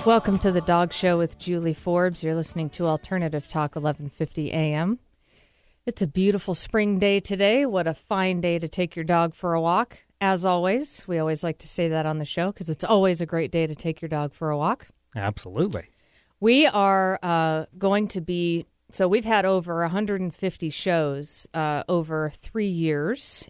Welcome to the Dog Show with Julie Forbes. You're listening to Alternative Talk 1150 AM. It's a beautiful spring day today. What a fine day to take your dog for a walk. As always, we always like to say that on the show because it's always a great day to take your dog for a walk. Absolutely. We are going to be, so we've had over 150 shows over 3 years,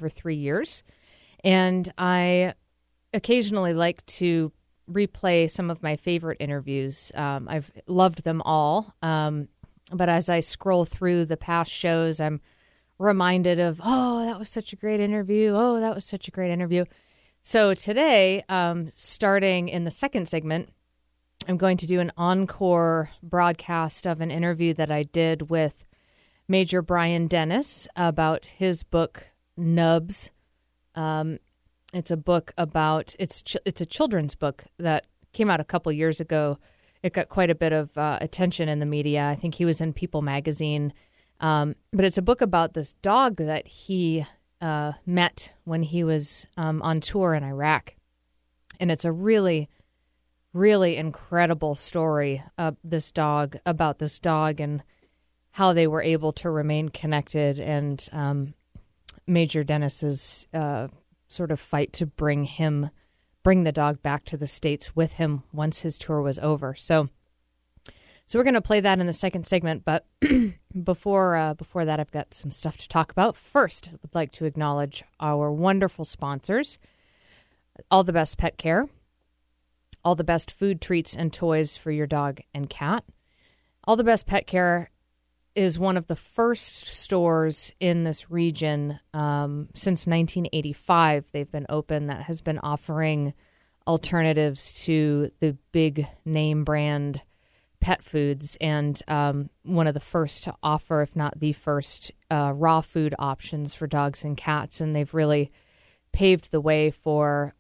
and I occasionally like to replay some of my favorite interviews. I've loved them all, but as I scroll through the past shows, I'm reminded of, oh, that was such a great interview. Oh, that was such a great interview. So today, starting in the second segment, I'm going to do an encore broadcast of an interview that I did with Major Brian Dennis about his book, Nubs. It's a book about, it's a children's book that came out a couple years ago. It got quite a bit of attention in the media. I think he was in People magazine. But it's a book about this dog that he met when he was on tour in Iraq. And it's a really, really incredible story of about this dog and how they were able to remain connected, and Major Dennis's sort of fight to bring the dog back to the States with him once his tour was over. So we're going to play that in the second segment, but before that, I've got some stuff to talk about. First, I would like to acknowledge our wonderful sponsors, All the Best Pet Care, all the best food, treats, and toys for your dog and cat. All the Best Pet Care is one of the first stores in this region since 1985. They've been open that has been offering alternatives to the big name brand pet foods, and one of the first to offer, if not the first, raw food options for dogs and cats. And they've really paved the way for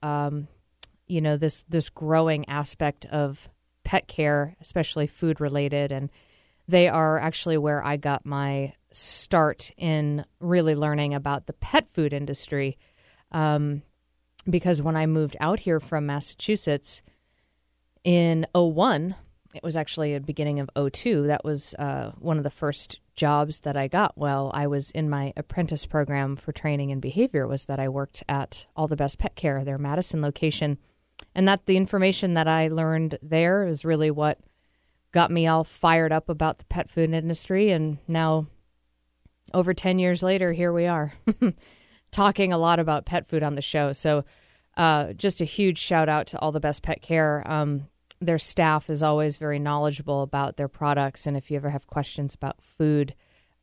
this growing aspect of pet care, especially food related. And they are actually where I got my start in really learning about the pet food industry. Because when I moved out here from Massachusetts in 2001, it was actually the beginning of 2002. That was one of the first jobs that I got while I was in my apprentice program for training and behavior, was that I worked at All the Best Pet Care, their Madison location. And that the information that I learned there is really what got me all fired up about the pet food industry. And now, over 10 years later, here we are talking a lot about pet food on the show. So just a huge shout out to All the Best Pet Care. Their staff is always very knowledgeable about their products. And if you ever have questions about food,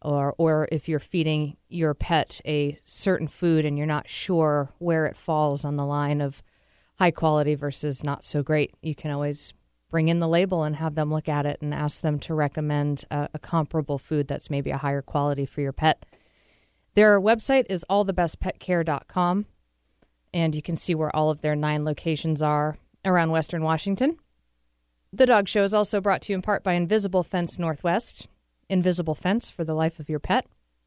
or if you're feeding your pet a certain food and you're not sure where it falls on the line of high quality versus not so great, you can always bring in the label and have them look at it and ask them to recommend a comparable food that's maybe a higher quality for your pet. Their website is allthebestpetcare.com, and you can see where all of their 9 locations are around Western Washington. The Dog Show is also brought to you in part by Invisible Fence Northwest, Invisible Fence for the life of your pet.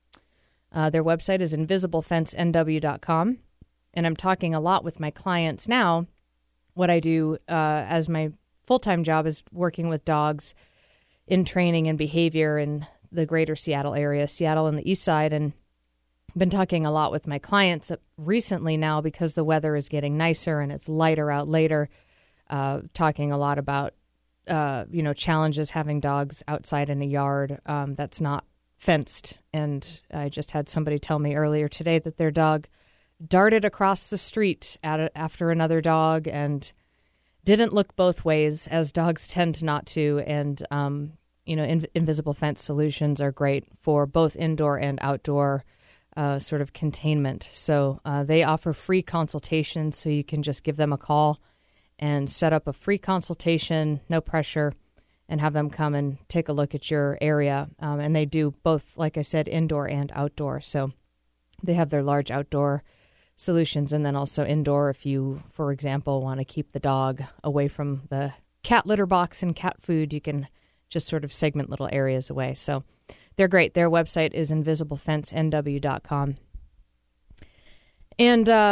Their website is invisiblefencenw.com, and I'm talking a lot with my clients now. What I do as my full-time job is working with dogs in training and behavior in the greater Seattle area, Seattle and the east side, and been talking a lot with my clients recently now because the weather is getting nicer and it's lighter out later, talking a lot about challenges having dogs outside in a yard that's not fenced. And I just had somebody tell me earlier today that their dog darted across the street after another dog and didn't look both ways, as dogs tend not to. And, Invisible Fence solutions are great for both indoor and outdoor sort of containment. So they offer free consultations, so you can just give them a call and set up a free consultation, no pressure, and have them come and take a look at your area. And they do both, like I said, indoor and outdoor. So they have their large outdoor solutions, and then also indoor if you, for example, want to keep the dog away from the cat litter box and cat food, you can just sort of segment little areas away. So they're great. Their website is invisiblefencenw.com. And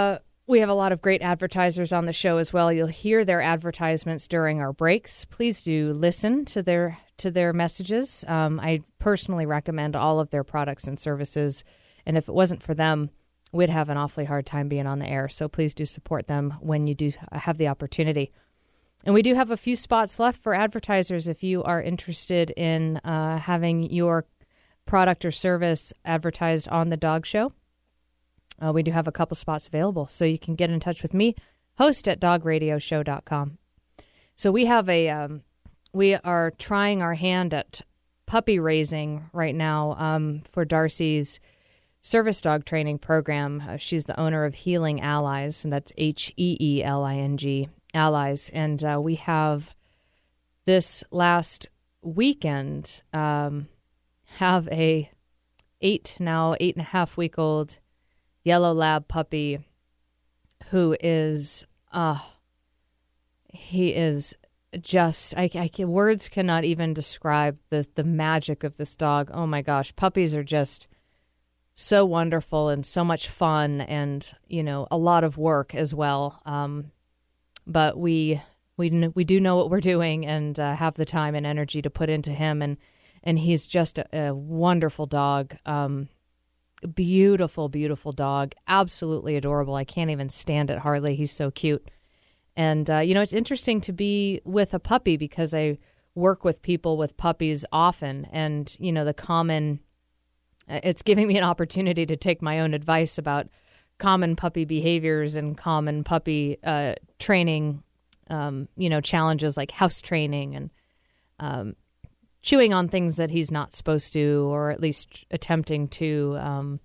We have a lot of great advertisers on the show as well. You'll hear their advertisements during our breaks. Please do listen to their messages. I personally recommend all of their products and services. And if it wasn't for them, we'd have an awfully hard time being on the air. So please do support them when you do have the opportunity. And we do have a few spots left for advertisers if you are interested in having your product or service advertised on the Dog Show. We do have a couple spots available, so you can get in touch with me, host at dogradioshow.com. So we have we are trying our hand at puppy raising right now for Darcy's service dog training program. She's the owner of Heeling Allies, and that's HEELING, Allies. And we have this last weekend have a 8.5-week-old yellow lab puppy who is he is just words cannot even describe the magic of this dog. Oh my gosh, puppies are just so wonderful and so much fun, and a lot of work as well, but we do know what we're doing and have the time and energy to put into him, and he's just a wonderful dog. Beautiful, beautiful dog. Absolutely adorable. I can't even stand it hardly. He's so cute. And, it's interesting to be with a puppy because I work with people with puppies often. And, it's giving me an opportunity to take my own advice about common puppy behaviors and common puppy training, challenges like house training and chewing on things that he's not supposed to, or at least attempting to,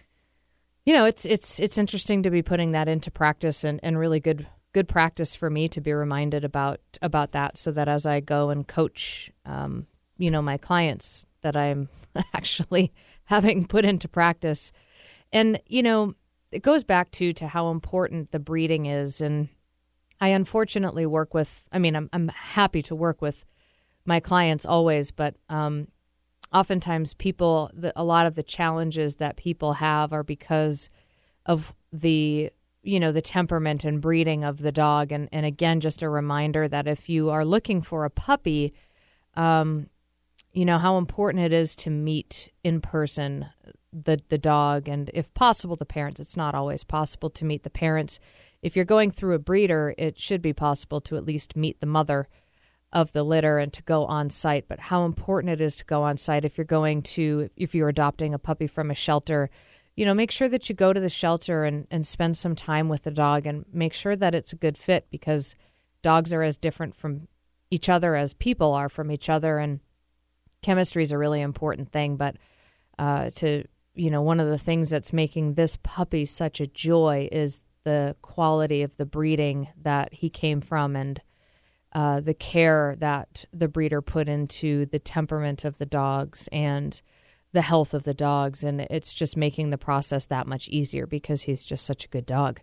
it's interesting to be putting that into practice and really good practice for me to be reminded about that, so that as I go and coach, my clients, that I'm actually having put into practice. And, it goes back to how important the breeding is. And I unfortunately I'm happy to work with my clients always, but oftentimes a lot of the challenges that people have are because of the temperament and breeding of the dog. And again, just a reminder that if you are looking for a puppy, how important it is to meet in person the dog, and if possible, the parents. It's not always possible to meet the parents. If you're going through a breeder, it should be possible to at least meet the mother of the litter and to go on site. But how important it is to go on site if you're adopting a puppy from a shelter, make sure that you go to the shelter and spend some time with the dog and make sure that it's a good fit, because dogs are as different from each other as people are from each other, and chemistry is a really important thing. But one of the things that's making this puppy such a joy is the quality of the breeding that he came from, and the care that the breeder put into the temperament of the dogs and the health of the dogs. And it's just making the process that much easier because he's just such a good dog.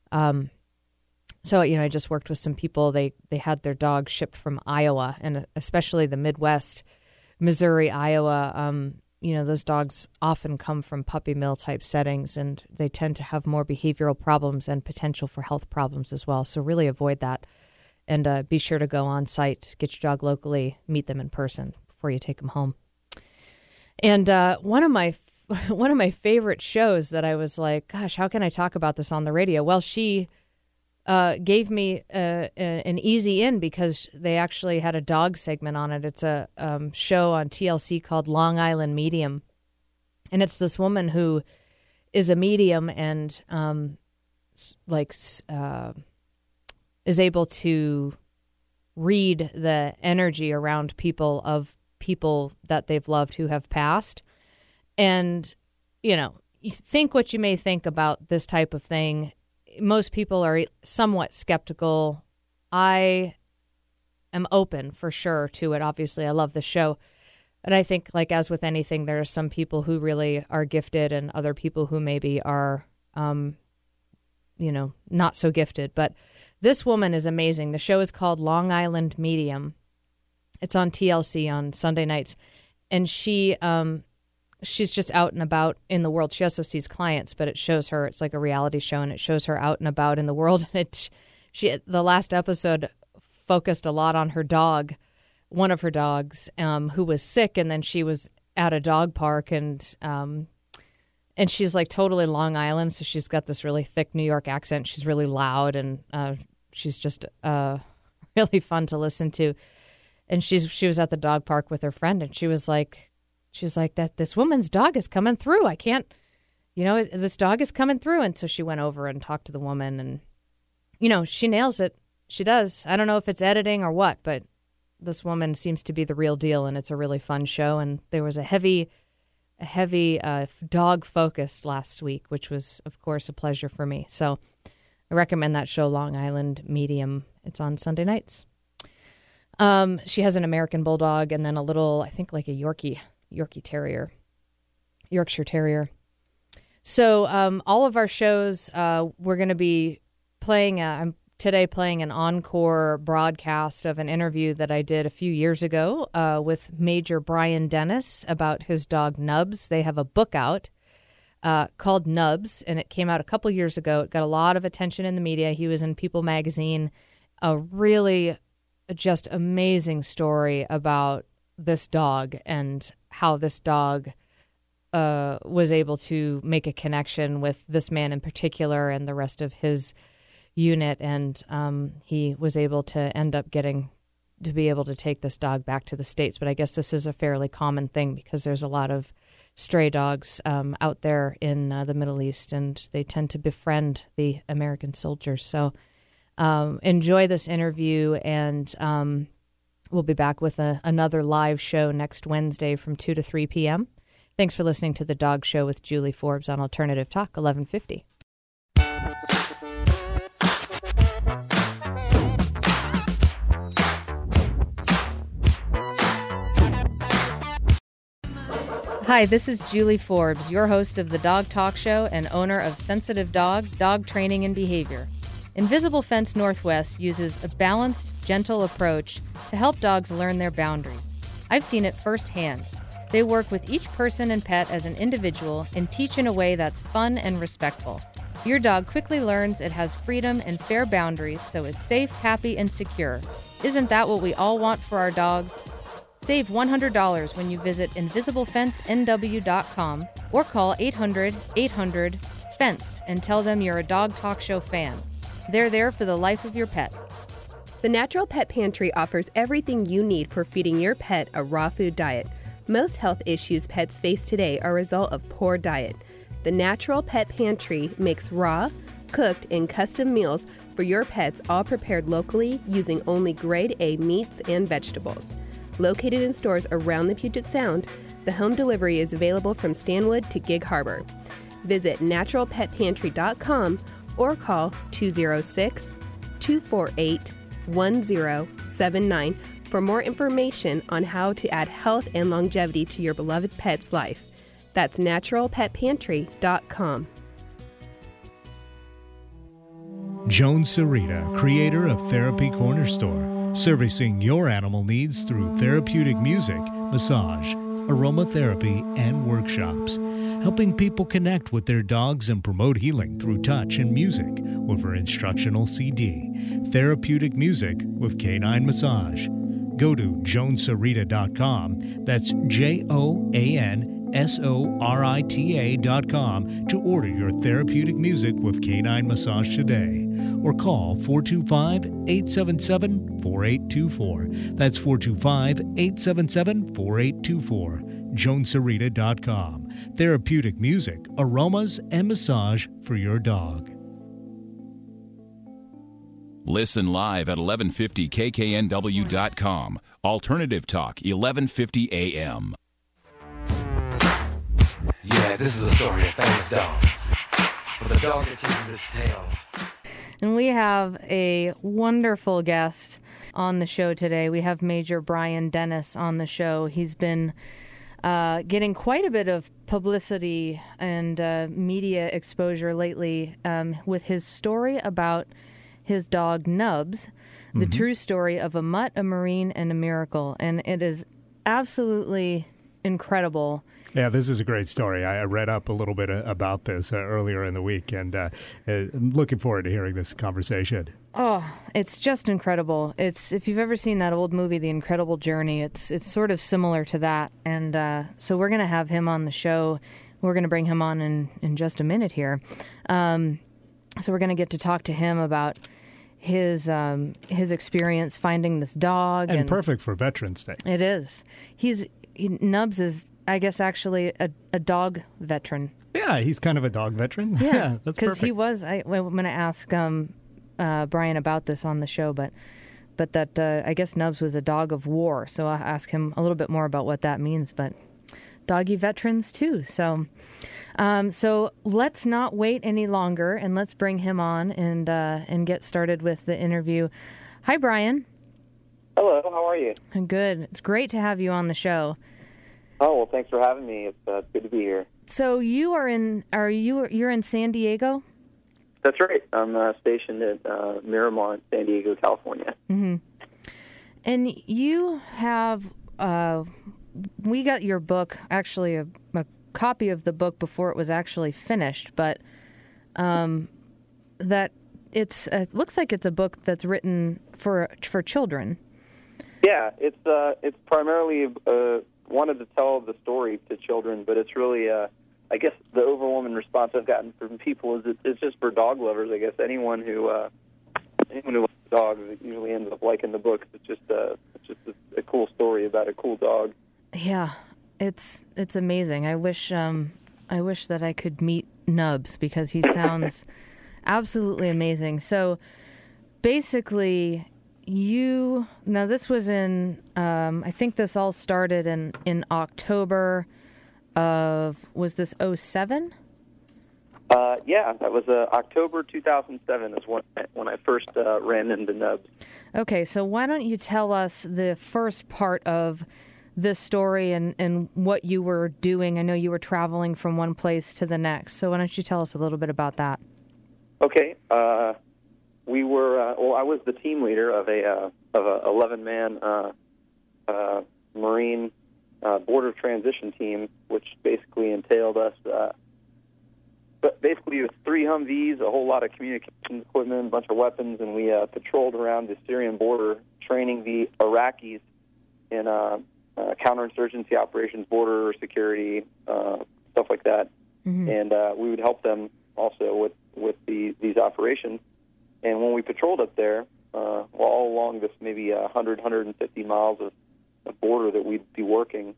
So, I just worked with some people. They had their dog shipped from Iowa, and especially the Midwest, Missouri, Iowa. Those dogs often come from puppy mill type settings, and they tend to have more behavioral problems and potential for health problems as well. So really avoid that. And be sure to go on site, get your dog locally, meet them in person before you take them home. And one of my favorite shows that I was like, gosh, how can I talk about this on the radio? Well, she gave me an easy in because they actually had a dog segment on it. It's a show on TLC called Long Island Medium. And it's this woman who is a medium and is able to read the energy around people that they've loved who have passed. And, you think what you may think about this type of thing. Most people are somewhat skeptical. I am open for sure to it. Obviously, I love the show. And I think, like as with anything, there are some people who really are gifted and other people who maybe are, not so gifted. But this woman is amazing. The show is called Long Island Medium. It's on TLC on Sunday nights. And she she's just out and about in the world. She also sees clients, but it shows her, it's like a reality show, and it shows her out and about in the world. And the last episode focused a lot on her dog, one of her dogs, who was sick, and then she was at a dog park, and she's like totally Long Island, so she's got this really thick New York accent. She's really loud, and she's just really fun to listen to. And she was at the dog park with her friend, and she was like that this woman's dog is coming through. I can't, this dog is coming through. And so she went over and talked to the woman, and she nails it. She does. I don't know if it's editing or what, but this woman seems to be the real deal, and it's a really fun show. And there was a heavy dog focus last week, which was, of course, a pleasure for me. So I recommend that show, Long Island Medium. It's on Sunday nights. She has an American Bulldog and then a little, I think like a Yorkshire Terrier. So all of our shows, we're going to be playing, I'm today playing an encore broadcast of an interview that I did a few years ago with Major Brian Dennis about his dog Nubs. They have a book out called Nubs, and it came out a couple years ago. It got a lot of attention in the media. He was in People magazine. A really just amazing story about this dog and how this dog was able to make a connection with this man in particular and the rest of his unit. And he was able to end up be able to take this dog back to the States. But I guess this is a fairly common thing because there's a lot of stray dogs out there in the Middle East, and they tend to befriend the American soldiers. So enjoy this interview, and we'll be back with another live show next Wednesday from 2 to 3 p.m. Thanks for listening to The Dog Show with Julie Forbes on Alternative Talk 1150. Hi, this is Julie Forbes, your host of The Dog Talk Show and owner of Sensitive Dog Training and Behavior. Invisible Fence Northwest uses a balanced, gentle approach to help dogs learn their boundaries. I've seen it firsthand. They work with each person and pet as an individual and teach in a way that's fun and respectful. Your dog quickly learns it has freedom and fair boundaries, so is safe, happy, and secure. Isn't that what we all want for our dogs? Save $100 when you visit InvisibleFenceNW.com or call 800-800-FENCE and tell them you're a Dog Talk Show fan. They're there for the life of your pet. The Natural Pet Pantry offers everything you need for feeding your pet a raw food diet. Most health issues pets face today are a result of poor diet. The Natural Pet Pantry makes raw, cooked, and custom meals for your pets, all prepared locally using only grade A meats and vegetables. Located in stores around the Puget Sound, the home delivery is available from Stanwood to Gig Harbor. Visit naturalpetpantry.com or call 206-248-1079 for more information on how to add health and longevity to your beloved pet's life. That's naturalpetpantry.com. Joan Sarita, creator of Therapy Corner Store, servicing your animal needs through therapeutic music, massage, aromatherapy, and workshops, helping people connect with their dogs and promote healing through touch and music with her instructional CD, Therapeutic Music with Canine Massage. Go to joansarita.com, that's JOANSORITA.com to order your Therapeutic Music with Canine Massage today, or call 425-877-4824. That's 425-877-4824. joansarita.com. Therapeutic music, aromas, and massage for your dog. Listen live at 1150kknw.com. Alternative Talk, 1150 AM. Yeah, this is a story of Fang's dog. For the dog that chases its tail. And we have a wonderful guest on the show today. We have Major Brian Dennis on the show. He's been getting quite a bit of publicity and media exposure lately with his story about his dog Nubs, the true story of a mutt, a Marine, and a miracle. And it is absolutely incredible. Yeah, this is a great story. I read up a little bit about this earlier in the week, and I'm looking forward to hearing this conversation. Oh, it's just incredible. It's if you've ever seen that old movie, The Incredible Journey, it's sort of similar to that. And so we're going to have him on the show. We're going to bring him on in just a minute here. So we're going to get to talk to him about his experience finding this dog. And perfect for Veterans Day. It is. Nubs is, I guess, actually a dog veteran. Yeah, he's kind of a dog veteran. Yeah, that's perfect. Because he was. I'm going to ask Brian about this on the show, but that I guess Nubs was a dog of war. So I'll ask him a little bit more about what that means. But doggy veterans too. So let's not wait any longer, and let's bring him on and get started with the interview. Hi, Brian. Hello, how are you? I'm good. It's great to have you on the show. Oh, well, thanks for having me. It's good to be here. So you're in San Diego? That's right. I'm stationed at Miramar, San Diego, California. Mm-hmm. And you have, we got your book, actually a copy of the book before it was actually finished, but that it looks like it's a book that's written for children. Yeah, it's primarily wanted to tell the story to children, but it's really, I guess, the overwhelming response I've gotten from people is it's just for dog lovers. I guess anyone who loves dogs usually ends up liking the book. It's just a cool story about a cool dog. Yeah, it's amazing. I wish that I could meet Nubs because he sounds absolutely amazing. So basically, now this was in, I think this all started in October of, was this 2007? Yeah, that was October 2007 is when I first ran into Nubs. Okay, so why don't you tell us the first part of this story and what you were doing? I know you were traveling from one place to the next, so why don't you tell us a little bit about that? Okay, we were. I was the team leader of a 11-man Marine border transition team, which basically entailed us. But basically, it was 3 Humvees, a whole lot of communications equipment, a bunch of weapons, and we patrolled around the Syrian border, training the Iraqis in counterinsurgency operations, border security, stuff like that. Mm-hmm. And we would help them also with these operations. And when we patrolled up there, all along this maybe 150 miles of border that we'd be working,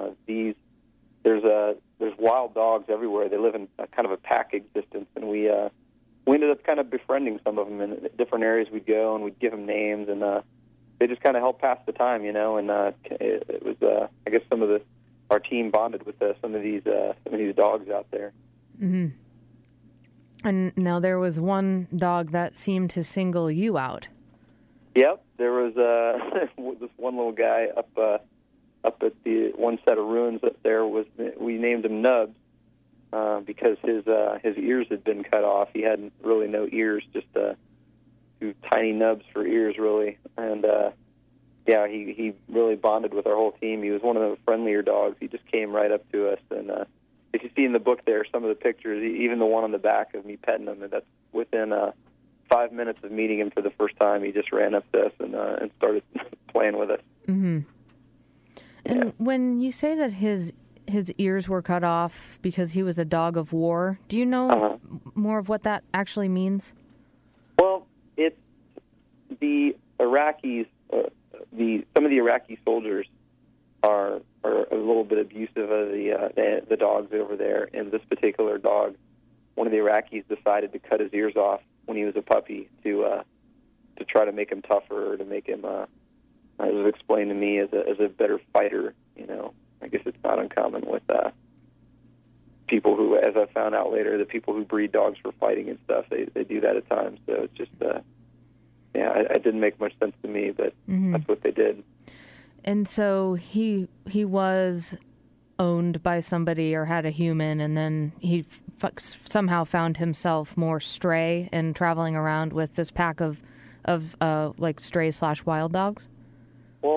there's wild dogs everywhere. They live in kind of a pack existence, and we ended up kind of befriending some of them in different areas we'd go, and we'd give them names, and they just kind of helped pass the time, you know. And it was, I guess, our team bonded with some of these dogs out there. Mm-hmm. And now there was one dog that seemed to single you out. Yep, there was this one little guy up at the one set of ruins up there. We named him Nubs because his ears had been cut off. He had really no ears, just 2 tiny nubs for ears, really. And yeah, he really bonded with our whole team. He was one of the friendlier dogs. He just came right up to us, and if you see in the book there, some of the pictures, even the one on the back of me petting him, that's within 5 minutes of meeting him for the first time. He just ran up to us and started playing with us. Mm-hmm. And when you say that his ears were cut off because he was a dog of war, do you know more of what that actually means? Well, it's the Iraqis. Some of the Iraqi soldiers are a little bit abusive of the dogs over there. And this particular dog, one of the Iraqis decided to cut his ears off when he was a puppy to try to make him tougher, or to make him, as was explained to me, as a better fighter. You know, I guess it's not uncommon with people who, as I found out later, the people who breed dogs for fighting and stuff, they do that at times. So it's just, it didn't make much sense to me, but that's what they did. And so he was owned by somebody or had a human, and then he somehow found himself more stray and traveling around with this pack of like stray/wild dogs? Well,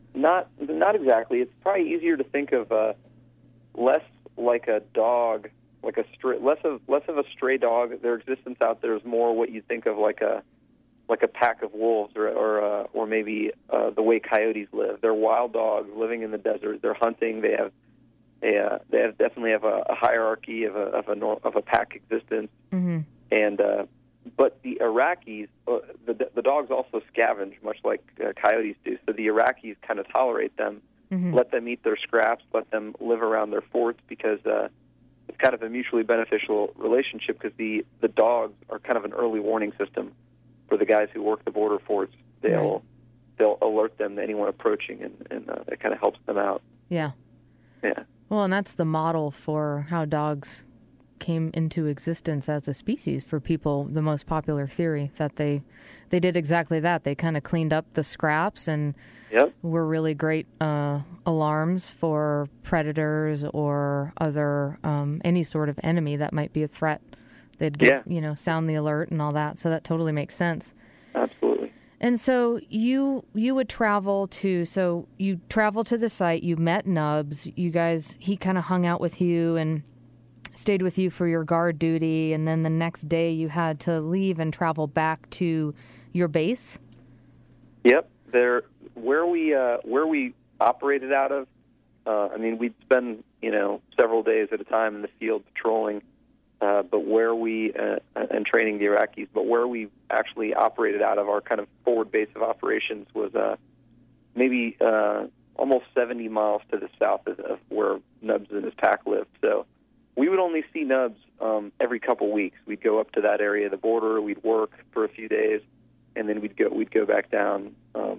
Not exactly. It's probably easier to think of less like a dog, like a less of a stray dog. Their existence out there is more what you think of like a pack of wolves, or maybe the way coyotes live. They're wild dogs living in the desert. They're hunting. They definitely have a hierarchy of a pack existence. Mm-hmm. And but the Iraqis, the dogs also scavenge, much like coyotes do. So the Iraqis kind of tolerate them, Mm-hmm. let them eat their scraps, let them live around their forts, because it's kind of a mutually beneficial relationship, because the dogs are kind of an early warning system for the guys who work the border forts. They'll alert them to anyone approaching, and it kind of helps them out. Yeah. Yeah. Well, and that's the model for how dogs came into existence as a species for people. The most popular theory that they did exactly that. They kind of cleaned up the scraps and Yep. were really great alarms for predators or other any sort of enemy that might be a threat. They'd give, sound the alert and all that. So that totally makes sense. Absolutely. And so you would travel to the site. You met Nubs. You guys, he kind of hung out with you and stayed with you for your guard duty. And then the next day you had to leave and travel back to your base. Yep. Where we operated out of. We'd spend several days at a time in the field patrolling, but where we and training the Iraqis. But where we actually operated out of, our kind of forward base of operations, was maybe almost 70 miles to the south of where Nubs and his pack lived. So we would only see Nubs every couple weeks. We'd go up to that area of the border. We'd work for a few days, and then we'd go back down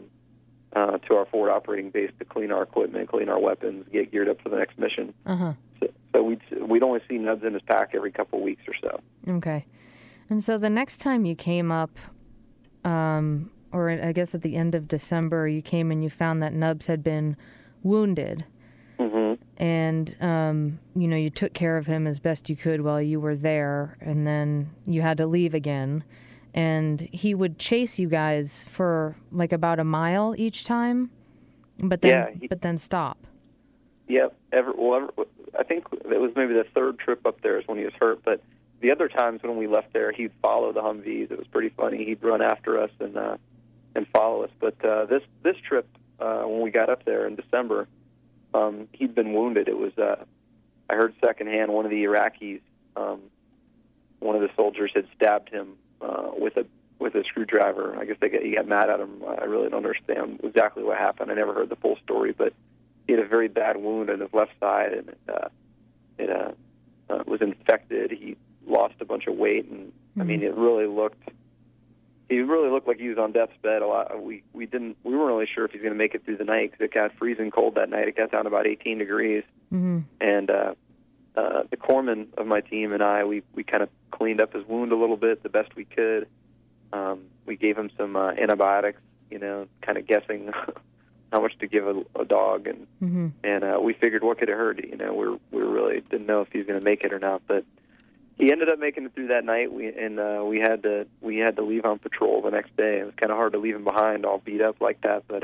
to our forward operating base to clean our equipment, clean our weapons, get geared up for the next mission. Uh-huh. So we'd only see Nubs in his pack every couple of weeks or so. Okay. And so the next time you came up, or I guess at the end of December, you came and you found that Nubs had been wounded. Mm-hmm. And, you took care of him as best you could while you were there, and then you had to leave again. And he would chase you guys for like about a mile each time, but then stop. Yep. I think it was maybe the third trip up there is when he was hurt. But the other times when we left there, he'd follow the Humvees. It was pretty funny. He'd run after us and follow us. But this trip, when we got up there in December, he'd been wounded. It was I heard secondhand one of the Iraqis, one of the soldiers had stabbed him with a screwdriver. I guess he got mad at him. I really don't understand exactly what happened. I never heard the full story, but he had a very bad wound on his left side, and it was infected. He lost a bunch of weight, and I mean, he really looked like he was on death's bed. A lot. We weren't really sure if he was going to make it through the night, because it got freezing cold that night. It got down to about 18 degrees, and the corpsman of my team and I, we kind of cleaned up his wound a little bit the best we could. We gave him some antibiotics, kind of guessing how much to give a dog, and we figured what could have hurt. We really didn't know if he was going to make it or not, but he ended up making it through that night. We had to leave on patrol the next day. It was kind of hard to leave him behind, all beat up like that, but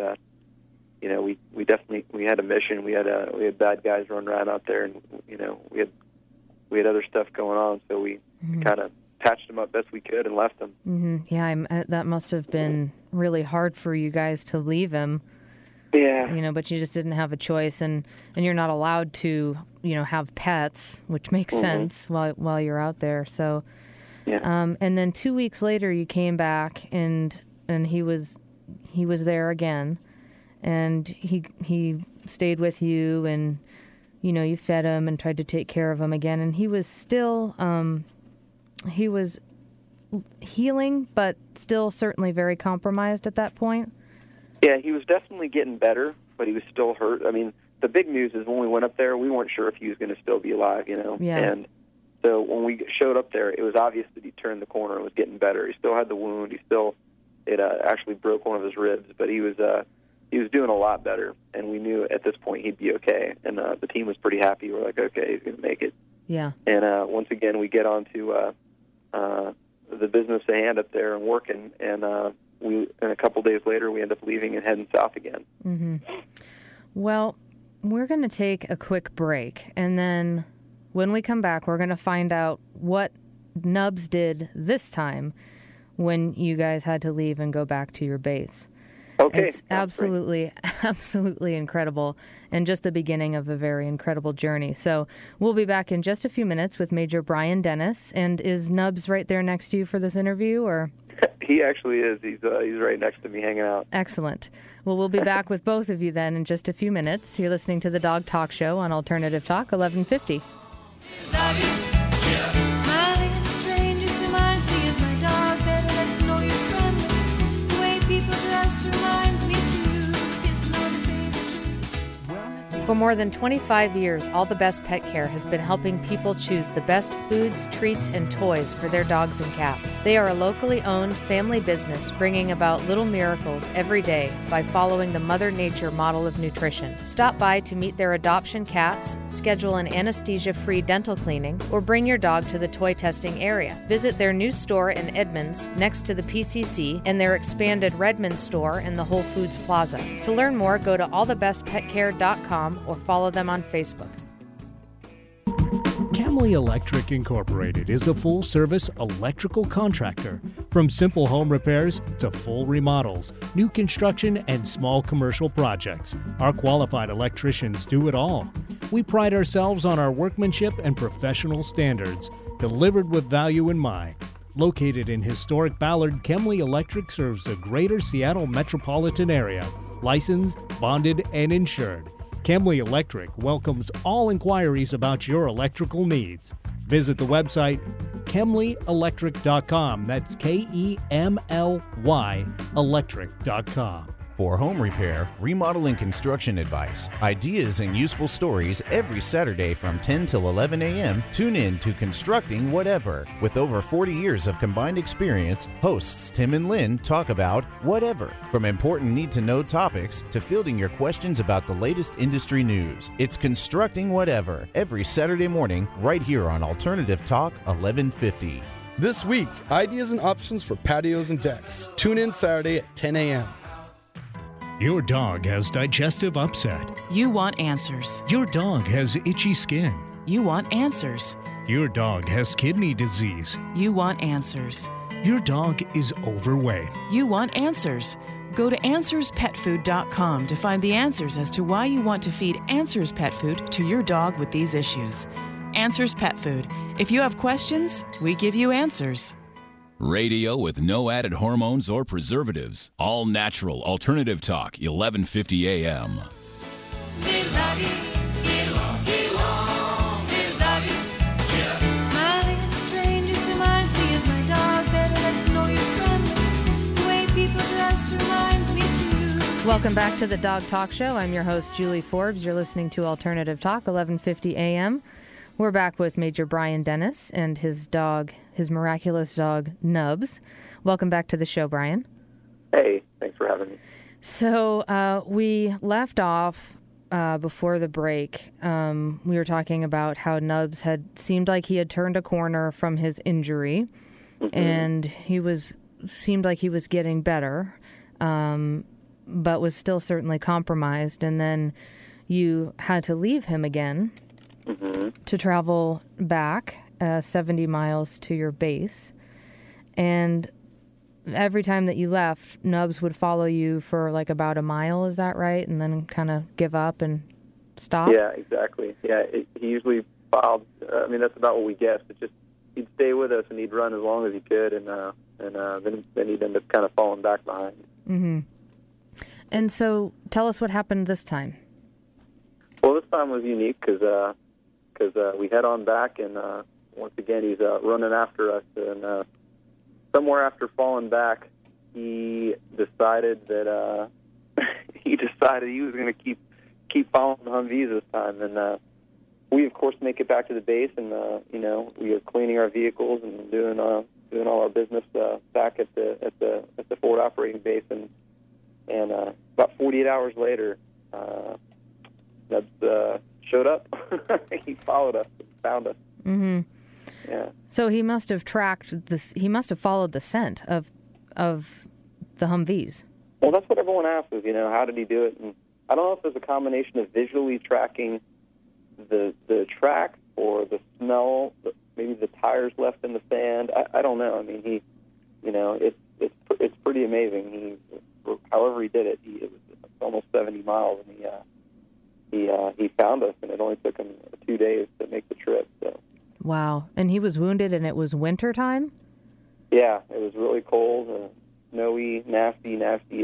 we had a mission. We had bad guys running around out there, and we had other stuff going on, so we kind of patched him up best we could and left him. Mm-hmm. Yeah, that must have been really hard for you guys to leave him. Yeah. But you just didn't have a choice, and you're not allowed to, have pets, which makes sense while you're out there. So, yeah. And then 2 weeks later, you came back, and he was there again, and he stayed with you, and you fed him and tried to take care of him again, and he was still he was healing, but still certainly very compromised at that point. Yeah, he was definitely getting better, but he was still hurt. I mean, the big news is when we went up there, we weren't sure if he was going to still be alive, Yeah. And so when we showed up there, it was obvious that he turned the corner and was getting better. He still had the wound. It actually broke one of his ribs, but he was doing a lot better, and we knew at this point he'd be okay. And the team was pretty happy. We're like, okay, he's going to make it. Yeah. And once again, we get on to the business at hand up there and working, and and a couple days later, we end up leaving and heading south again. Mm-hmm. Well, we're going to take a quick break, and then when we come back, we're going to find out what Nubs did this time when you guys had to leave and go back to your base. Okay. It's absolutely incredible, and just the beginning of a very incredible journey. So we'll be back in just a few minutes with Major Brian Dennis. And is Nubs right there next to you for this interview, or? He actually is. He's right next to me hanging out. Excellent. Well, we'll be back with both of you then in just a few minutes. You're listening to the Dog Talk Show on Alternative Talk, 1150. Smiling at strangers reminds me of my dog. Better let them know you're friendly. The way people dress reminds me too. Kissing on the favorite tree. For more than 25 years, All the Best Pet Care has been helping people choose the best foods, treats, and toys for their dogs and cats. They are a locally owned family business bringing about little miracles every day by following the Mother Nature model of nutrition. Stop by to meet their adoption cats, schedule an anesthesia-free dental cleaning, or bring your dog to the toy testing area. Visit their new store in Edmonds next to the PCC and their expanded Redmond store in the Whole Foods Plaza. To learn more, go to allthebestpetcare.com or follow them on Facebook. Camley Electric Incorporated is a full-service electrical contractor. From simple home repairs to full remodels, new construction, and small commercial projects, our qualified electricians do it all. We pride ourselves on our workmanship and professional standards, delivered with value in mind. Located in historic Ballard, Camley Electric serves the greater Seattle metropolitan area, licensed, bonded, and insured. Camley Electric welcomes all inquiries about your electrical needs. Visit the website KemleyElectric.com. That's KEMLY electric.com. For home repair, remodel, and construction advice, ideas, and useful stories every Saturday from 10 till 11 a.m., tune in to Constructing Whatever. With over 40 years of combined experience, hosts Tim and Lynn talk about whatever, from important need-to-know topics to fielding your questions about the latest industry news. It's Constructing Whatever every Saturday morning right here on Alternative Talk 1150. This week, ideas and options for patios and decks. Tune in Saturday at 10 a.m. Your dog has digestive upset. You want answers. Your dog has itchy skin. You want answers. Your dog has kidney disease. You want answers. Your dog is overweight. You want answers. Go to AnswersPetFood.com to find the answers as to why you want to feed Answers Pet Food to your dog with these issues. Answers Pet Food. If you have questions, we give you answers. Radio with no added hormones or preservatives. All natural Alternative Talk, 1150 a.m. Smiling at strangers reminds me of my dog. Better let them know you're friendly. The way people dress reminds me too. Welcome back to the Dog Talk Show. I'm your host, Julie Forbes. You're listening to Alternative Talk, 1150 a.m. We're back with Major Brian Dennis and his dog, his miraculous dog, Nubs. Welcome back to the show, Brian. Hey, thanks for having me. So we left off before the break. We were talking about how Nubs had seemed like he had turned a corner from his injury, and seemed like he was getting better, but was still certainly compromised. And then you had to leave him again. To travel back 70 miles to your base. And every time that you left, Nubs would follow you for like about a mile, is that right? And then kind of give up and stop? Yeah, exactly. Yeah, he usually followed. That's about what we guessed. It's just he'd stay with us and he'd run as long as he could, and then he'd end up kind of falling back behind. Mm-hmm. And so tell us what happened this time. Well, this time was unique because we head on back, and once again he's running after us. And somewhere after falling back, he decided that he was going to keep following the Humvees this time. And we of course make it back to the base, and we are cleaning our vehicles and doing all our business back at the forward operating base. And about 48 hours later, Nubs showed up. He followed us, found us. Mm-hmm. Yeah. So he must have tracked this. He must have followed the scent of the Humvees? Well, that's what everyone asks is, how did he do it? And I don't know if there's a combination of visually tracking the track or the smell, maybe the tires left in the sand. I don't know. I mean, it's pretty amazing. However he did it, it was almost 70 miles, and he found us, and it only took him 2 days to make the trip. So. Wow. And he was wounded, and it was winter time? Yeah, it was really cold, snowy, nasty.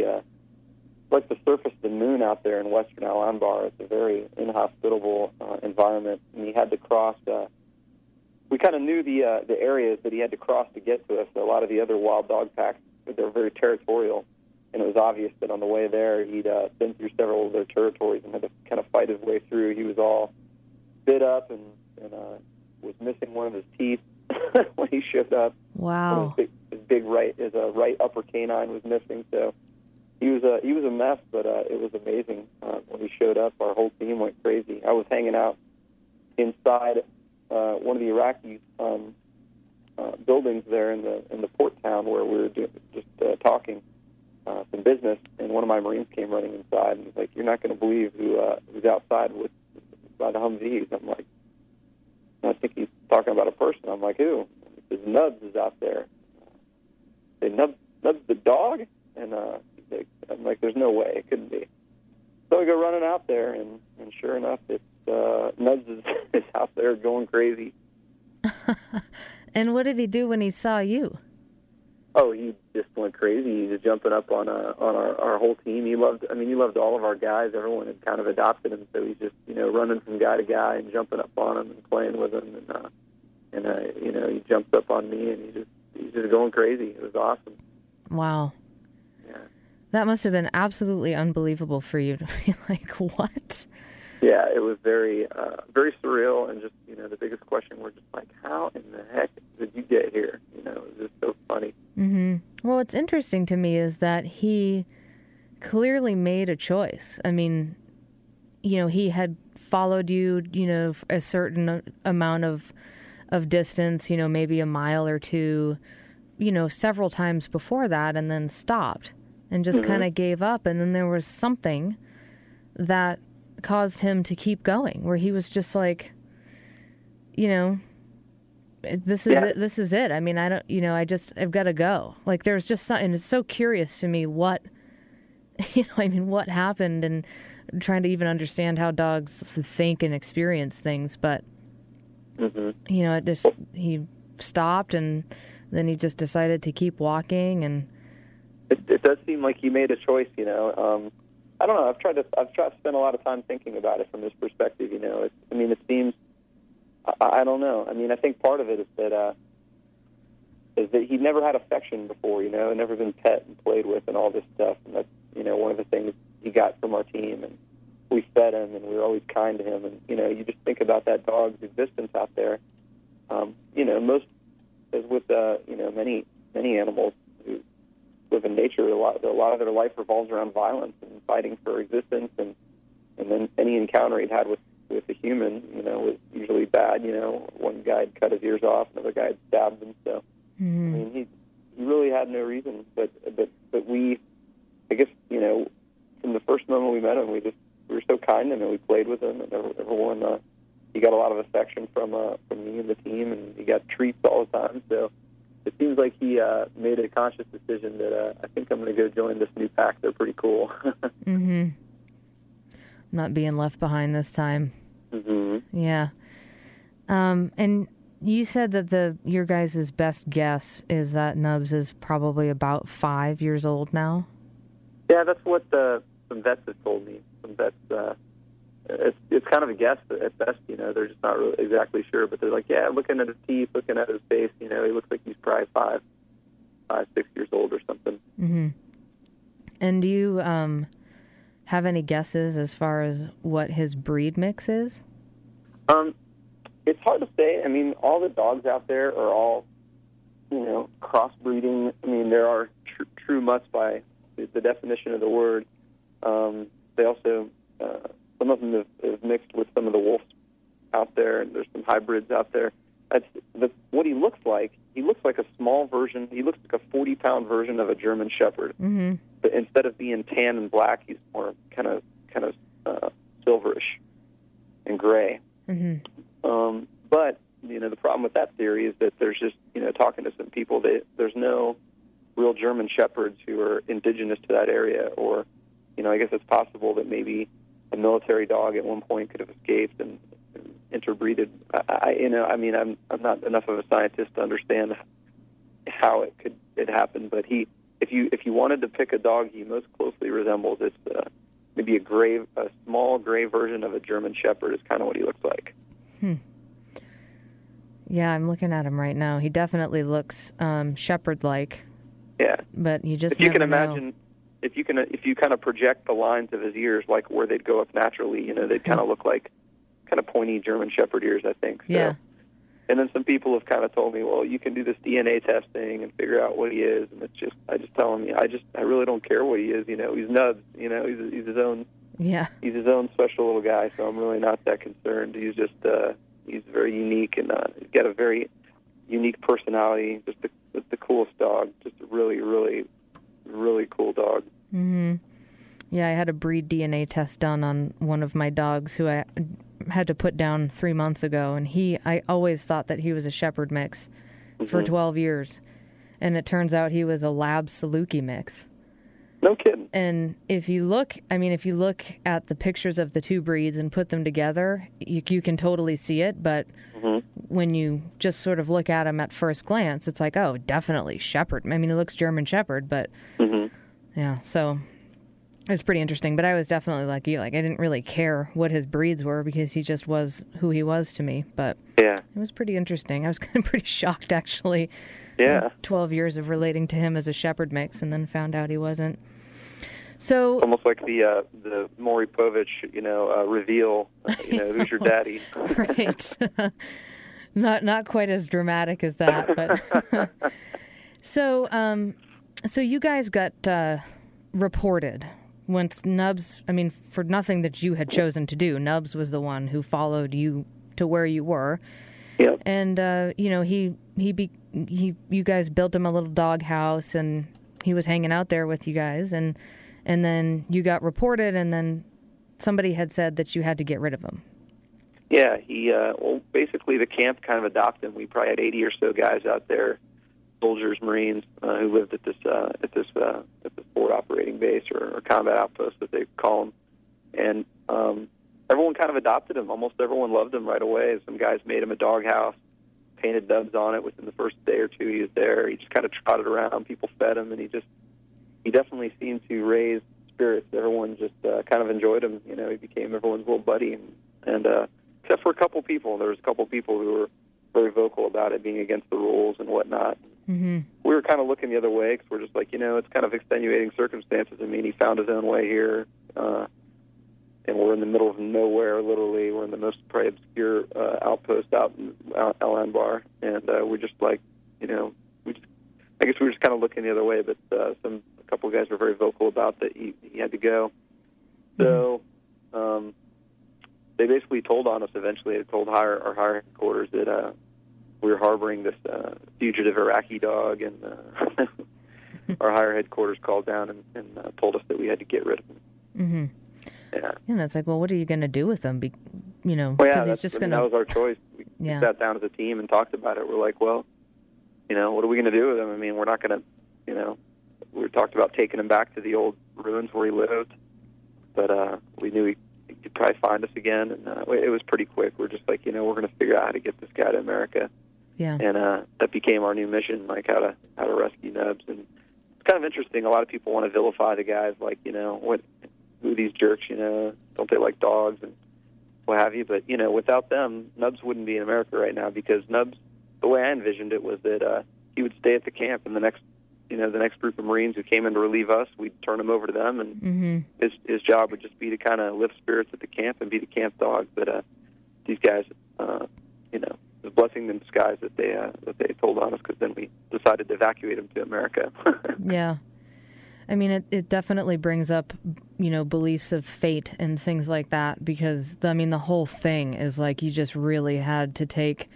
Like the surface of the moon out there in western Al-Anbar. It's a very inhospitable environment, and he had to cross. We kind of knew the areas that he had to cross to get to us. A lot of the other wild dog packs, they're very territorial, and it was obvious that on the way there he'd been through several of their territories and had to kind of fight his way through. He was all bit up and was missing one of his teeth when he showed up. Wow. His right upper canine was missing, so he was a mess, but it was amazing. When he showed up, our whole team went crazy. I was hanging out inside one of the Iraqi buildings there in the port town where we were just talking some business, and one of my Marines came running inside and was like, "You're not going to believe who's outside by the Humvees." I'm like, I think he's talking about a person. I'm like, who? He says, Nubs is out there. They Nubs the dog? And I'm like, there's no way. It couldn't be. So we go running out there, and sure enough, it's Nubs is out there going crazy. And what did he do when he saw you? Oh, he just went crazy. He was jumping up on our whole team. He loved all of our guys. Everyone had kind of adopted him, so he's just running from guy to guy and jumping up on him and playing with him, and he jumps up on me, and he's just going crazy. It was awesome. Wow. Yeah. That must have been absolutely unbelievable for you to be like, what? Yeah, it was very very surreal, and just the biggest question was just like, how in the heck did you get here? It was just so funny. Mm-hmm. Well, what's interesting to me is that he clearly made a choice. I mean, he had followed you, a certain amount of distance, maybe a mile or two, several times before that, and then stopped and just kind of gave up. And then there was something that caused him to keep going, where he was just like, this is it. This is it. I mean, I don't, I've got to go. Like, there's just something, and it's so curious to me what happened, and trying to even understand how dogs think and experience things. But, he stopped, and then he just decided to keep walking, and it does seem like he made a choice, I don't know. I've tried to spend a lot of time thinking about it from this perspective, it seems, I don't know. I mean, I think part of it is that he'd never had affection before, never been pet and played with and all this stuff. And that's, one of the things he got from our team. And we fed him, and we were always kind to him. And, you just think about that dog's existence out there. Most, as with, many animals who live in nature, a lot of their life revolves around violence and fighting for existence. And then any encounter he'd had with a human, was usually bad. One guy had cut his ears off, another guy had stabbed him. So, I mean, he really had no reason. But we, I guess, from the first moment we met him, we were so kind to him, and we played with him, and everyone, he got a lot of affection from me and the team, and he got treats all the time. So it seems like he made a conscious decision that I think I'm going to go join this new pack. They're pretty cool. Mm-hmm. Not being left behind this time. Mm-hmm. Yeah. And you said that your guys' best guess is that Nubs is probably about 5 years old now? Yeah, that's what some vets have told me. Some vets, it's kind of a guess at best, they're just not really exactly sure, but they're like, yeah, looking at his teeth, looking at his face, he looks like he's probably 6 years old or something. Mm-hmm. And do you have any guesses as far as what his breed mix is? It's hard to say. I mean, all the dogs out there are all, crossbreeding. I mean, there are true mutts by the definition of the word. They also, some of them have mixed with some of the wolves out there, and there's some hybrids out there. what he looks like a small version. He looks like a 40-pound version of a German Shepherd. Mm-hmm. But instead of being tan and black, he's more kind of silverish and gray. Mm-hmm. But the problem with that theory is that there's just talking to some people, there's no real German Shepherds who are indigenous to that area, or I guess it's possible that maybe a military dog at one point could have escaped and interbreeded. I'm not enough of a scientist to understand how it happened, but if you wanted to pick a dog he most closely resembles, it's maybe a small gray version of a German Shepherd is kind of what he looks like. Yeah, I'm looking at him right now. He definitely looks shepherd-like. Yeah, but you just if you can imagine, if you kind of project the lines of his ears like where they'd go up naturally, they'd kind of look like kind of pointy German Shepherd ears, I think. So. Yeah. And then some people have kind of told me, well, you can do this DNA testing and figure out what he is, and I just tell them, I really don't care what he is. He's Nubs. He's his own. Yeah. He's his own special little guy, so I'm really not that concerned. He's just he's very unique, and he's got a very unique personality. Just the coolest dog. Just a really, really, really cool dog. Mm-hmm. Yeah, I had a breed DNA test done on one of my dogs who I had to put down 3 months ago, and I always thought that he was a Shepherd mix for 12 years, and it turns out he was a Lab Saluki mix. No kidding. And if you look at the pictures of the two breeds and put them together, you can totally see it, but when you just sort of look at him at first glance, it's like, oh, definitely Shepherd. I mean, he looks German Shepherd, but yeah, so it was pretty interesting. But I was definitely like you. Like, I didn't really care what his breeds were because he just was who he was to me. But yeah, it was pretty interesting. I was kind of pretty shocked, actually. Yeah. 12 years of relating to him as a Shepherd mix and then found out he wasn't. So almost like the Maury Povich, reveal, who's your daddy. Right. Not quite as dramatic as that, but so you guys got reported once Nubs. I mean, for nothing that you had chosen to do, Nubs was the one who followed you to where you were. Yep. And you guys built him a little dog house, and he was hanging out there with you guys, and then you got reported, and then somebody had said that you had to get rid of him. Yeah, basically the camp kind of adopted him. We probably had 80 or so guys out there, soldiers, Marines, who lived at this forward operating base or combat outpost that they call them, and everyone kind of adopted him. Almost everyone loved him right away. Some guys made him a dog house, painted Nubs on it within the first day or two he was there. He just kind of trotted around. People fed him, and he definitely seemed to raise spirits. Everyone just kind of enjoyed him. He became everyone's little buddy, and except for a couple people. There was a couple people who were very vocal about it being against the rules and whatnot. Mm-hmm. We were kind of looking the other way because we're just like, it's kind of extenuating circumstances. I mean, he found his own way here, and we're in the middle of nowhere, literally. We're in the most probably obscure outpost out in El Anbar, and we're just like, I guess we were just kind of looking the other way, but a couple of guys were very vocal about that he had to go. So they basically told on us eventually. They told our higher headquarters that we were harboring this fugitive Iraqi dog, and our higher headquarters called down and told us that we had to get rid of him. Mm-hmm. Yeah. And it's like, well, what are you going to do with him? Well, yeah, he's just that was our choice. We sat down as a team and talked about it. We're like, well, what are we going to do with him? I mean, we're not going to, we talked about taking him back to the old ruins where he lived, but we knew he could probably find us again, and it was pretty quick. We're just like, we're going to figure out how to get this guy to America. Yeah. And that became our new mission, like how to rescue Nubs. And it's kind of interesting. A lot of people want to vilify the guys, like, who are these jerks, don't they like dogs and what have you? But, without them, Nubs wouldn't be in America right now, because Nubs, the way I envisioned it was that he would stay at the camp, and the next group of Marines who came in to relieve us, we'd turn him over to them, and his job would just be to kind of lift spirits at the camp and be the camp dog. But these guys, it was a blessing in disguise that they told on us, because then we decided to evacuate him to America. Yeah. I mean, it definitely brings up, beliefs of fate and things like that, because, the whole thing is like you just really had to take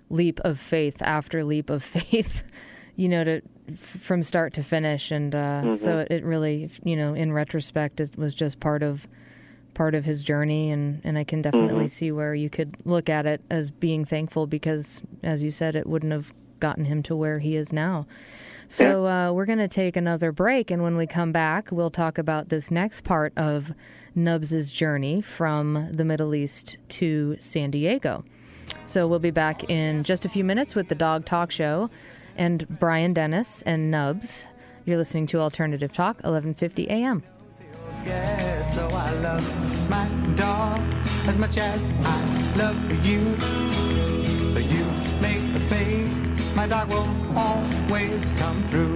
leap of faith after leap of faith, from start to finish. And so it really, in retrospect, it was just part of his journey. And I can definitely see where you could look at it as being thankful because, as you said, it wouldn't have gotten him to where he is now. So we're going to take another break, and when we come back, we'll talk about this next part of Nubs' journey from the Middle East to San Diego. So we'll be back in just a few minutes with the Dog Talk Show and Brian Dennis and Nubs. You're listening to Alternative Talk, 1150 AM. So I love my dog as much as I love you. You make a fade, my dog will always come through.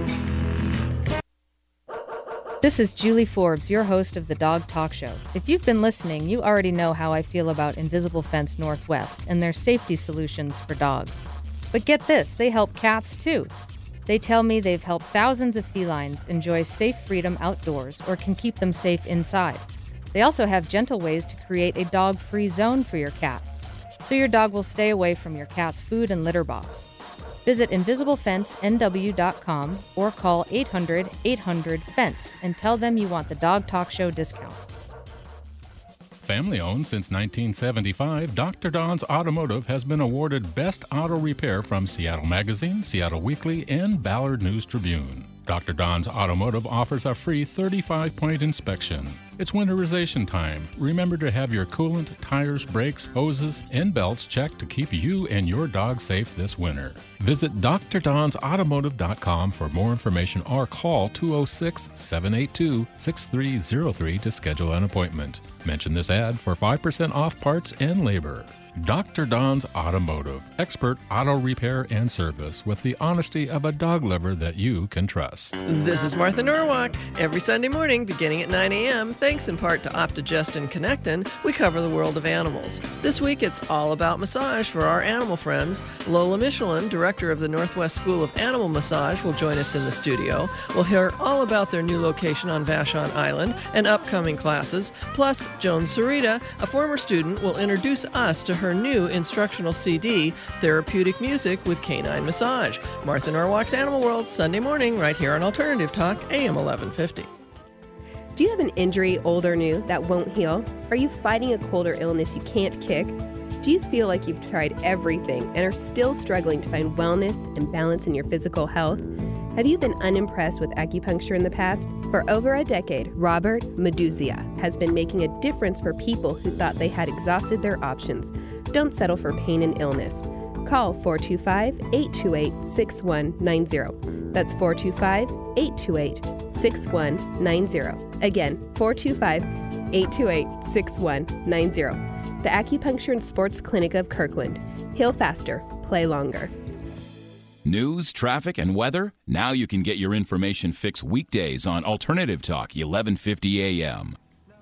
This is Julie Forbes, your host of the Dog Talk Show. If you've been listening, you already know how I feel about Invisible Fence Northwest and their safety solutions for dogs. But get this, they help cats too. They tell me they've helped thousands of felines enjoy safe freedom outdoors or can keep them safe inside. They also have gentle ways to create a dog-free zone for your cat, so your dog will stay away from your cat's food and litter box. Visit InvisibleFenceNW.com or call 800-800-FENCE and tell them you want the Dog Talk Show discount. Family owned since 1975, Dr. Don's Automotive has been awarded Best Auto Repair from Seattle Magazine, Seattle Weekly, and Ballard News Tribune. Dr. Don's Automotive offers a free 35-point inspection. It's winterization time. Remember to have your coolant, tires, brakes, hoses, and belts checked to keep you and your dog safe this winter. Visit drdonsautomotive.com for more information or call 206-782-6303 to schedule an appointment. Mention this ad for 5% off parts and labor. Dr. Don's Automotive, expert auto repair and service with the honesty of a dog lover that you can trust. This is Martha Norwalk. Every Sunday morning, beginning at 9 a.m., thanks in part to Optigest and Connectin, we cover the world of animals. This week, it's all about massage for our animal friends. Lola Michelin, director of the Northwest School of Animal Massage, will join us in the studio. We'll hear all about their new location on Vashon Island and upcoming classes. Plus, Joan Sarita, a former student, will introduce us to her new instructional CD, Therapeutic Music with Canine Massage. Martha Norwalk's Animal World, Sunday morning, right here on Alternative Talk, AM 1150. Do you have an injury, old or new, that won't heal? Are you fighting a cold or illness you can't kick? Do you feel like you've tried everything and are still struggling to find wellness and balance in your physical health? Have you been unimpressed with acupuncture in the past? For over a decade, Robert Meduzia has been making a difference for people who thought they had exhausted their options. Don't settle for pain and illness. Call 425-828-6190. That's 425-828-6190. Again, 425-828-6190. The Acupuncture and Sports Clinic of Kirkland. Heal faster, play longer. News, traffic, and weather? Now you can get your information fix weekdays on Alternative Talk, 1150 AM.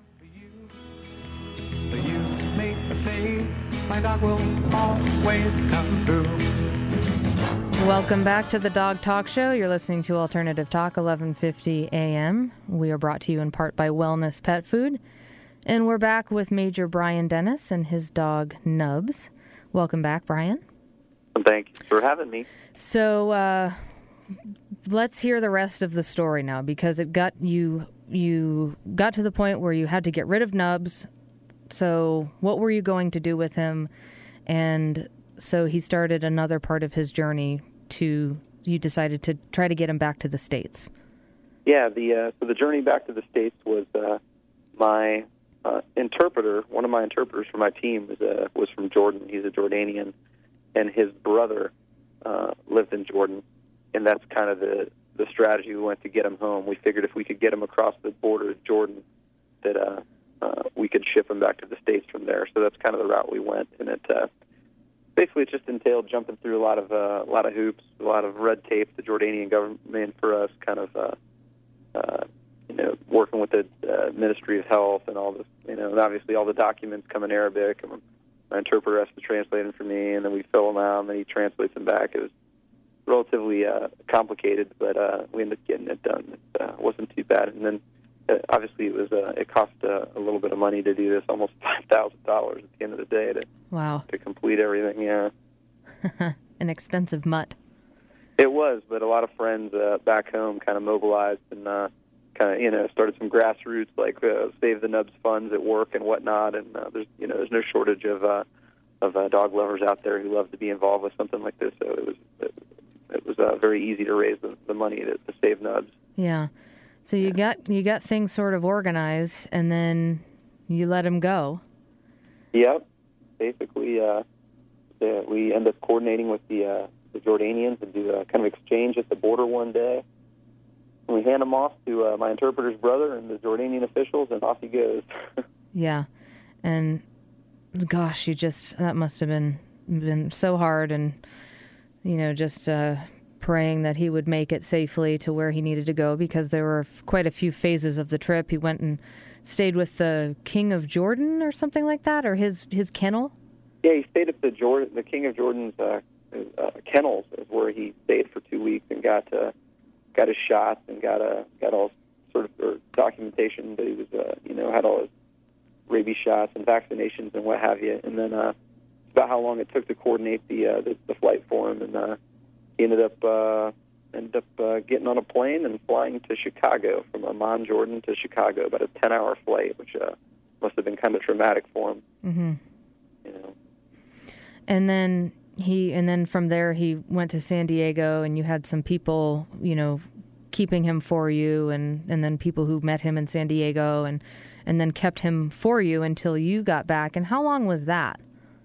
You make a fade, my dog will always come through. Welcome back to the Dog Talk Show. You're listening to Alternative Talk, 1150 AM. We are brought to you in part by Wellness Pet Food. And we're back with Major Brian Dennis and his dog, Nubs. Welcome back, Brian. Thank you for having me. So let's hear the rest of the story now, because it got you got to the point where you had to get rid of Nubs. So what were you going to do with him? And so he started another part of his journey you decided to try to get him back to the States. Yeah, so the journey back to the States was my interpreter. One of my interpreters for my team was from Jordan. He's a Jordanian, and his brother lived in Jordan, and that's kind of the strategy we went to get him home. We figured if we could get him across the border of Jordan, that we could ship him back to the States from there. So that's kind of the route we went, and it basically it just entailed jumping through a lot of hoops, a lot of red tape. The Jordanian government for us, kind of working with the Ministry of Health and all this, and obviously all the documents come in Arabic, and my interpreter has to translate them for me, and then we fill them out, and then he translates them back. It was relatively complicated, but we ended up getting it done. It wasn't too bad, and then obviously it cost a little bit of money to do this, almost $5,000 at the end of the day to complete everything. Yeah. An expensive mutt. It was, but a lot of friends back home kind of mobilized and started some grassroots like Save the Nubs funds at work and whatnot. And there's no shortage of dog lovers out there who love to be involved with something like this. So it was very easy to raise the money to save Nubs. Yeah. So you got things sort of organized, and then you let him go. Yep. Basically, we end up coordinating with the Jordanians and do a kind of exchange at the border one day. And we hand him off to my interpreter's brother and the Jordanian officials, and off he goes. Yeah. And gosh, that must have been so hard, and just praying that he would make it safely to where he needed to go, because there were quite a few phases of the trip. He went and stayed with the King of Jordan or something like that, or his kennel. Yeah, he stayed at the King of Jordan's kennels, is where he stayed for 2 weeks and got his shots and got all sort of documentation that he was had all his rabies shots and vaccinations and what have you. And then it's about how long it took to coordinate the flight for him, and he ended up getting on a plane and flying to Chicago, from Amman, Jordan to Chicago, about a 10-hour flight, which must have been kind of traumatic for him. Mm-hmm. And then from there he went to San Diego, and you had some people, keeping him for you, and then people who met him in San Diego, and then kept him for you until you got back. And how long was that?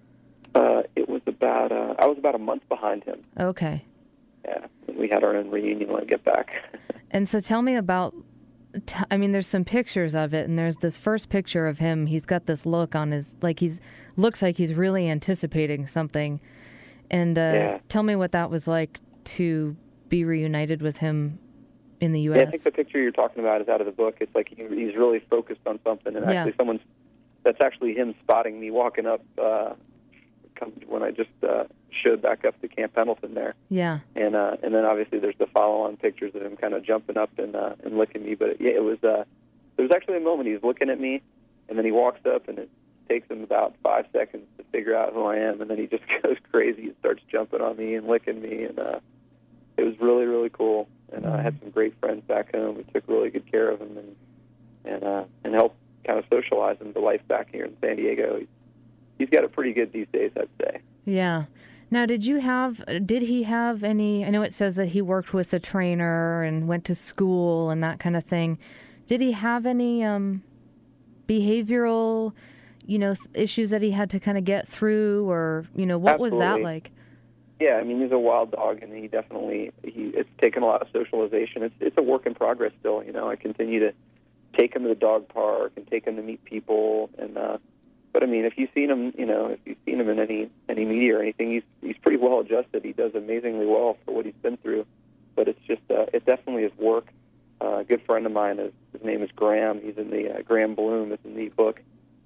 It was about I was about a month behind him. Okay. Yeah, we had our own reunion when I get back. And so tell me about, there's some pictures of it, and there's this first picture of him. He's got this look on his, looks like he's really anticipating something. And tell me what that was like to be reunited with him in the U.S. Yeah, I think the picture you're talking about is out of the book. It's like he's really focused on something, and actually that's actually him spotting me walking up when I just showed back up to Camp Pendleton there. Yeah. And then obviously there's the follow-on pictures of him kind of jumping up and licking me. But it was there was actually a moment he was looking at me, and then he walks up, and it takes him about 5 seconds to figure out who I am, and then he just goes crazy and starts jumping on me and licking me, and it was really, really cool. And I had some great friends back home who took really good care of him and helped kind of socialize him to life back here in San Diego. He's got it pretty good these days, I'd say. Yeah. Now, did he have any, I know it says that he worked with a trainer and went to school and that kind of thing. Did he have any behavioral, issues that he had to kind of get through, or, what Absolutely. Was that like? Yeah, he's a wild dog, and he definitely, it's taken a lot of socialization. It's a work in progress still, I continue to take him to the dog park and take him to meet people, and but if you've seen him, in any media or anything, he's pretty well adjusted. He does amazingly well for what he's been through. But it's just, it definitely is work. A good friend of mine, his name is Graham. He's in the Graham Bloom is in the book.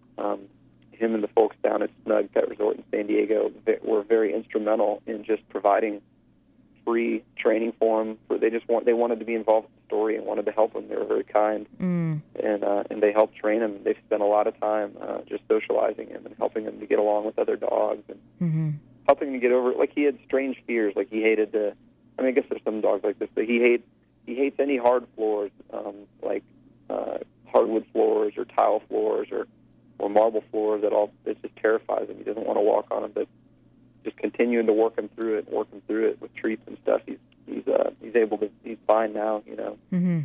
Him and the folks down at Snug Pet Resort in San Diego were very instrumental in just providing free training for him. They wanted to be involved in the story and wanted to help him. They were very kind, and they helped train him. They've spent a lot of time just socializing him and helping him to get along with other dogs and helping him to get over. Like, he had strange fears. Like, he hated the. I guess there's some dogs like this, but he hates any hard floors, like hardwood floors or tile floors or marble floors at all. It just terrifies him. He doesn't want to walk on them, but just continuing to work him through it with treats and stuff. He's fine now, Mm-hmm.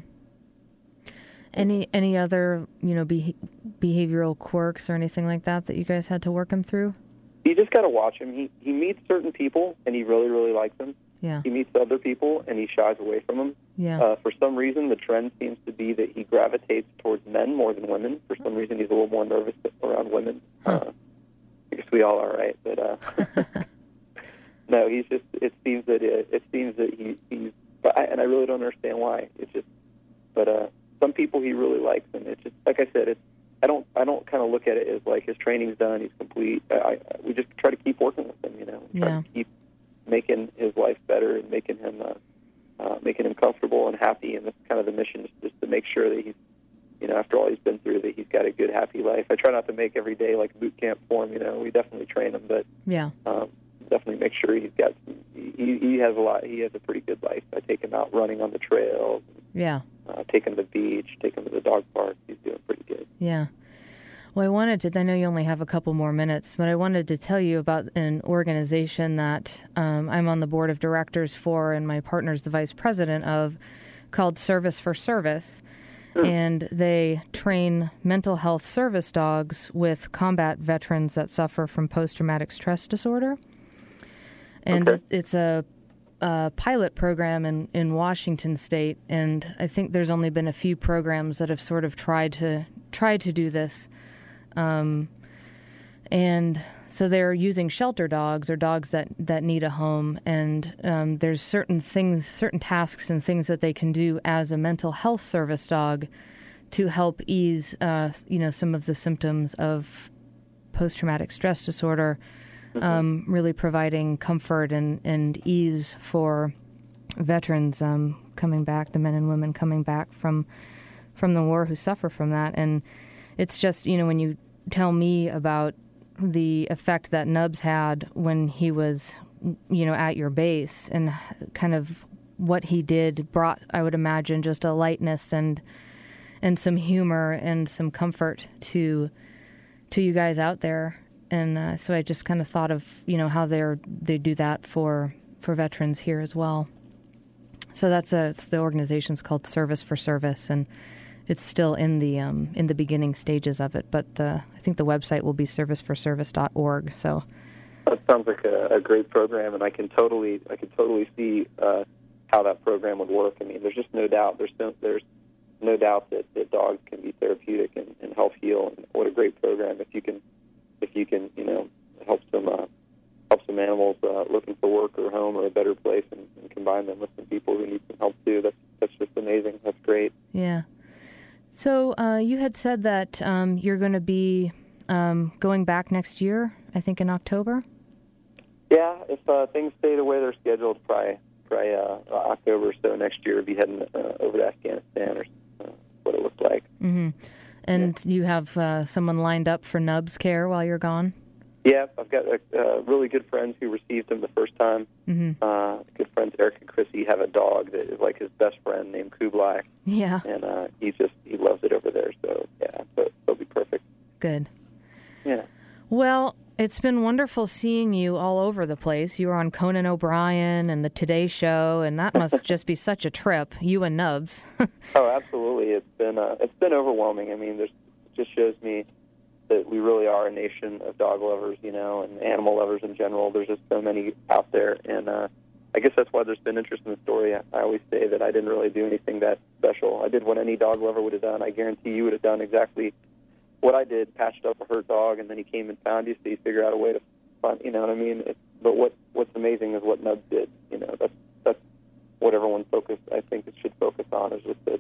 Any other, behavioral quirks or anything like that you guys had to work him through? You just got to watch him. He meets certain people, and he really, really likes them. Yeah. He meets other people, and he shies away from them. Yeah. For some reason, the trend seems to be that he gravitates towards men more than women. For some reason, he's a little more nervous around women. I guess we all are, right? But no, he's just. It seems that he's. And I really don't understand why. It's just. But some people he really likes, and it's just like I said. I don't kind of look at it as like his training's done, he's complete. We just try to keep working with him, try to keep making his life better and making him comfortable and happy. And that's kind of the mission, is just to make sure that he's, after all he's been through, that he's got a good, happy life. I try not to make every day like boot camp for him. We definitely train him, but definitely make sure he's got. He has a lot. He has a pretty good life. I take him out running on the trails. Yeah. Take him to the beach. Take him to the dog park. He's doing pretty good. Yeah. Well, I know you only have a couple more minutes, but I wanted to tell you about an organization that I'm on the board of directors for, and my partner's the vice president of, called Service for Service. And they train mental health service dogs with combat veterans that suffer from post-traumatic stress disorder. And it's a pilot program in Washington State, and I think there's only been a few programs that have sort of tried to do this. And so they're using shelter dogs or dogs that need a home, and there's certain tasks and things that they can do as a mental health service dog to help ease, some of the symptoms of post-traumatic stress disorder, really providing comfort and ease for veterans coming back, the men and women coming back from the war who suffer from that. And it's just, when you tell me about the effect that Nubs had when he was, at your base, and kind of what he did brought, I would imagine, just a lightness and some humor and some comfort to you guys out there. And so I just kind of thought of, how they do that for veterans here as well. So it's the organization's called Service for Service, and it's still in the beginning stages of it, but I think the website will be serviceforservice.org. So that sounds like a great program, and I can totally see how that program would work. I mean, there's just no doubt. There's no doubt that dogs can be therapeutic and help heal. And what a great program if you can help some animals looking for work or home or a better place, and combine them with some people who need some help too. That's just amazing. That's great. Yeah. So you had said that you're going to be going back next year, I think in October? Yeah, if things stay the way they're scheduled, probably October or so next year, we'll be heading over to Afghanistan, or what it looks like. Mm-hmm. And you have someone lined up for Nubs care while you're gone? Yeah, I've got really good friends who received him the first time. Mm-hmm. Good friends Eric and Chrissy have a dog that is like his best friend named Kublai. Yeah. And he loves it over there, so yeah, so it'll be perfect. Good. Yeah. Well, it's been wonderful seeing you all over the place. You were on Conan O'Brien and the Today Show, and that must just be such a trip, you and Nubs. Oh, absolutely. It's been overwhelming. I mean, it just shows me that we really are a nation of dog lovers, and animal lovers in general. There's just so many out there, and I guess that's why there's been interest in the story. I always say that I didn't really do anything that special. I did what any dog lover would have done. I guarantee you would have done exactly what I did, patched up a hurt dog, and then he came and found you, so you figure out a way to find, you know what I mean? But what's amazing is what Nubs did. That's what everyone should focus on, is just that.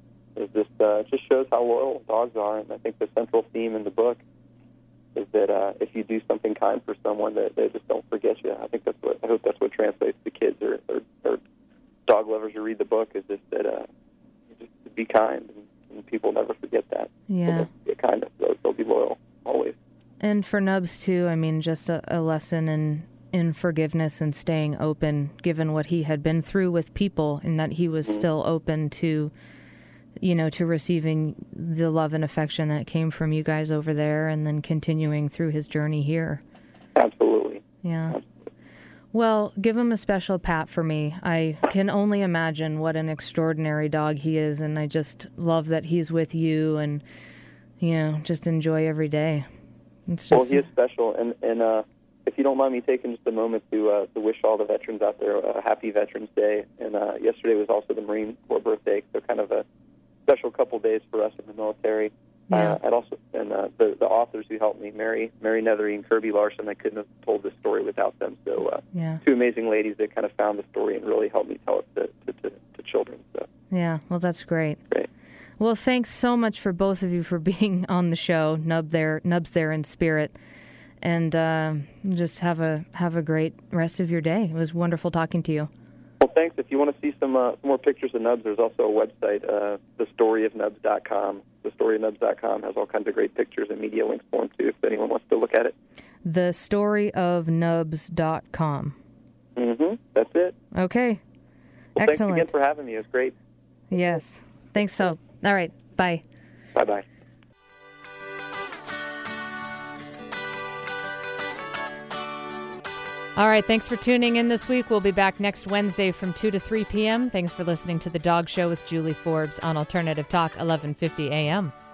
It just shows how loyal dogs are, and I think the central theme in the book is that if you do something kind for someone, that they just don't forget you. I hope that's what translates to kids or dog lovers who read the book, is just that just be kind, and people never forget that. Yeah, so be kind. They'll be loyal always. And for Nubs too, I mean, just a lesson in forgiveness and staying open, given what he had been through with people, and that he was still open to receiving the love and affection that came from you guys over there, and then continuing through his journey here. Absolutely. Yeah. Absolutely. Well, give him a special pat for me. I can only imagine what an extraordinary dog he is, and I just love that he's with you, and, just enjoy every day. Well, he is special, and if you don't mind me taking just a moment to wish all the veterans out there a happy Veterans Day, and yesterday was also the Marine Corps birthday, so kind of a special couple days for us in the military. Yeah. And the authors who helped me, Mary Nethery and Kirby Larson, I couldn't have told this story without them. So two amazing ladies that kind of found the story and really helped me tell it to children. So. Yeah, well, that's great. Great. Well, thanks so much for both of you for being on the show, Nubs there in spirit, and just have a great rest of your day. It was wonderful talking to you. Well, thanks. If you want to see some more pictures of Nubs, there's also a website, thestoryofnubs.com. Thestoryofnubs.com has all kinds of great pictures and media links for them, too, if anyone wants to look at it. thestoryofnubs.com. That's it. Okay. Well, Excellent. Thanks again for having me. It was great. Yes. Thanks so. All right. Bye. Bye-bye. All right. Thanks for tuning in this week. We'll be back next Wednesday from 2 to 3 p.m. Thanks for listening to The Dog Show with Julie Forbes on Alternative Talk, 1150 a.m.